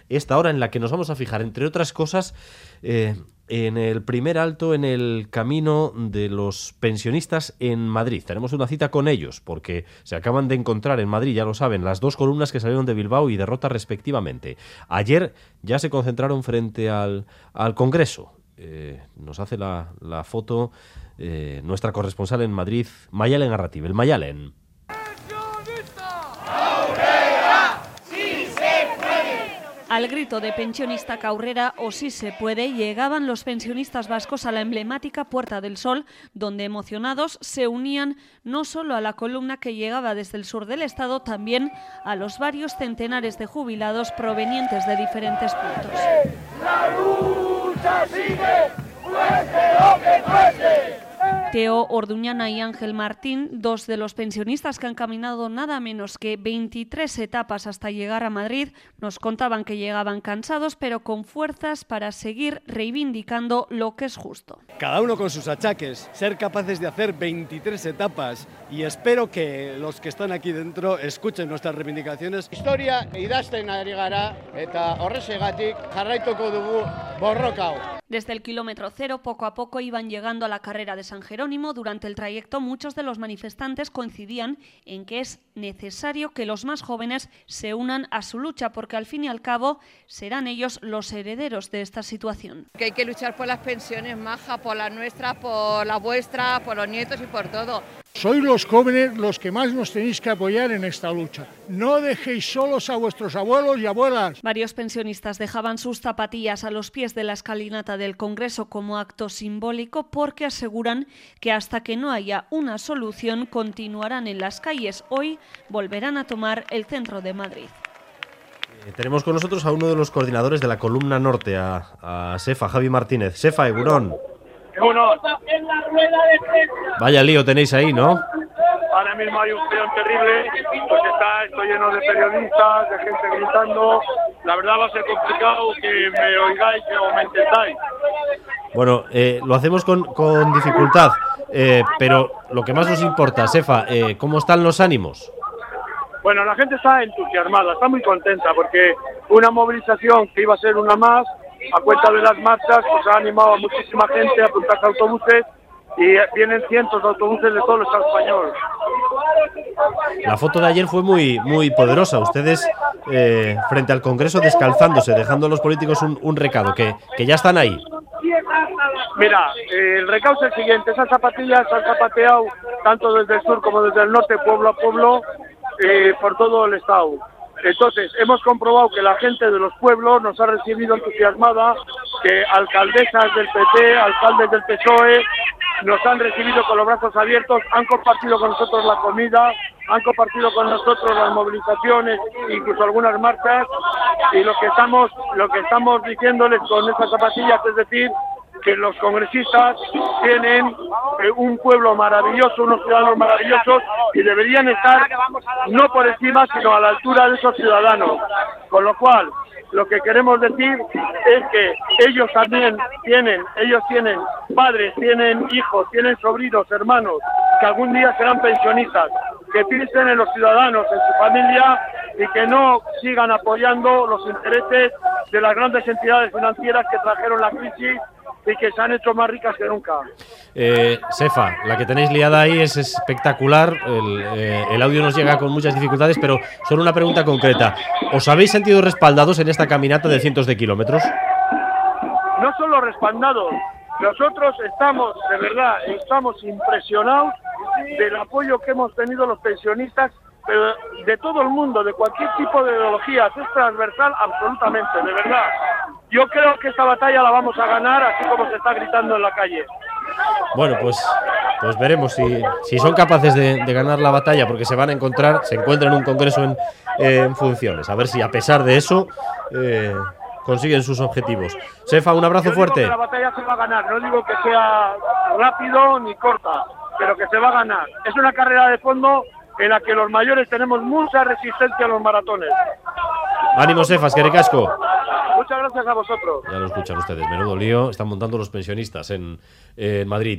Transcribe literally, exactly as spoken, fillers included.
esta hora en la que nos vamos a fijar, entre otras cosas, eh, en el primer alto en el camino de los pensionistas en Madrid. Tenemos una cita con ellos porque se acaban de encontrar en Madrid, ya lo saben, las dos columnas que salieron de Bilbao y de Rota respectivamente. Ayer ya se concentraron frente al, al Congreso. Eh, nos hace la, la foto eh, nuestra corresponsal en Madrid, Mayalen Arratibel. Mayalen. Al grito de pensionista Caurrera o sí se puede, llegaban los pensionistas vascos a la emblemática Puerta del Sol, donde emocionados se unían no solo a la columna que llegaba desde el sur del estado, también a los varios centenares de jubilados provenientes de diferentes puntos. La lucha sigue, cueste lo que cueste. Teo Orduñana y Ángel Martín, dos de los pensionistas que han caminado nada menos que veintitrés etapas hasta llegar a Madrid, nos contaban que llegaban cansados pero con fuerzas para seguir reivindicando lo que es justo. Cada uno con sus achaques, ser capaces de hacer veintitrés etapas, y espero que los que están aquí dentro escuchen nuestras reivindicaciones. Historia idazten ari gara eta horrexegatik jarraituko dugu borroka hau. Desde el kilómetro cero, poco a poco iban llegando a la carrera de San Jerónimo. Durante el trayecto, muchos de los manifestantes coincidían en que es necesario que los más jóvenes se unan a su lucha, porque al fin y al cabo serán ellos los herederos de esta situación. Que hay que luchar por las pensiones, maja, por las nuestras, por las vuestras, por los nietos y por todo. Sois los jóvenes los que más nos tenéis que apoyar en esta lucha. No dejéis solos a vuestros abuelos y abuelas. Varios pensionistas dejaban sus zapatillas a los pies de la escalinata del Congreso como acto simbólico, porque aseguran que hasta que no haya una solución continuarán en las calles. Hoy volverán a tomar el centro de Madrid. Eh, tenemos con nosotros a uno de los coordinadores de la columna norte, a, a Sefa, Javi Martínez. Sefa, Egunon. Uno. Vaya lío tenéis ahí, ¿no? Ahora mismo hay un peón terrible, pues está esto lleno de periodistas, de gente gritando. La verdad va a ser complicado que me oigáis o me entendáis. Bueno, eh, lo hacemos con, con dificultad, eh, pero lo que más nos importa, Sefa, eh, ¿cómo están los ánimos? Bueno, la gente está entusiasmada, está muy contenta, porque una movilización que iba a ser una más, a cuenta de las marchas, pues ha animado a muchísima gente a apuntarse a autobuses, y vienen cientos de autobuses de todo el Estado español. La foto de ayer fue muy, muy poderosa. Ustedes eh, frente al Congreso descalzándose, dejando a los políticos un, un recado, que, que ya están ahí. Mira, eh, el recado es el siguiente: esas zapatillas se han zapateado tanto desde el sur como desde el norte, pueblo a pueblo, eh, por todo el Estado. Entonces, hemos comprobado que la gente de los pueblos nos ha recibido entusiasmada, que alcaldesas del P T, alcaldes del P S O E, nos han recibido con los brazos abiertos, han compartido con nosotros la comida, han compartido con nosotros las movilizaciones, incluso algunas marchas, y lo que estamos, lo que estamos diciéndoles con estas zapatillas es decir, que los congresistas tienen eh, un pueblo maravilloso, unos ciudadanos maravillosos, y deberían estar no por encima, sino a la altura de esos ciudadanos. Con lo cual, lo que queremos decir es que ellos también tienen, ellos tienen padres, tienen hijos, tienen sobrinos, hermanos, que algún día serán pensionistas, que piensen en los ciudadanos, en su familia, y que no sigan apoyando los intereses de las grandes entidades financieras que trajeron la crisis y que se han hecho más ricas que nunca. Eh, Sefa, la que tenéis liada ahí es espectacular, el, eh, el audio nos llega con muchas dificultades, pero solo una pregunta concreta. ¿Os habéis sentido respaldados en esta caminata de cientos de kilómetros? No solo respaldados, nosotros estamos, de verdad, estamos impresionados del apoyo que hemos tenido los pensionistas, pero de todo el mundo, de cualquier tipo de ideología, es transversal absolutamente, de verdad. Yo creo que esta batalla la vamos a ganar, así como se está gritando en la calle. Bueno, pues, pues veremos si, si son capaces de, de ganar la batalla, porque se van a encontrar, se encuentran en un congreso en, eh, en funciones. A ver si a pesar de eso eh, consiguen sus objetivos. Sefa, un abrazo Yo fuerte. Digo que la batalla se va a ganar, no digo que sea rápido ni corta, pero que se va a ganar. Es una carrera de fondo en la que los mayores tenemos mucha resistencia a los maratones. Ánimo, Sefa, eskerrik asko. Muchas gracias a vosotros. Ya lo escuchan ustedes, menudo lío están montando los pensionistas en, en Madrid.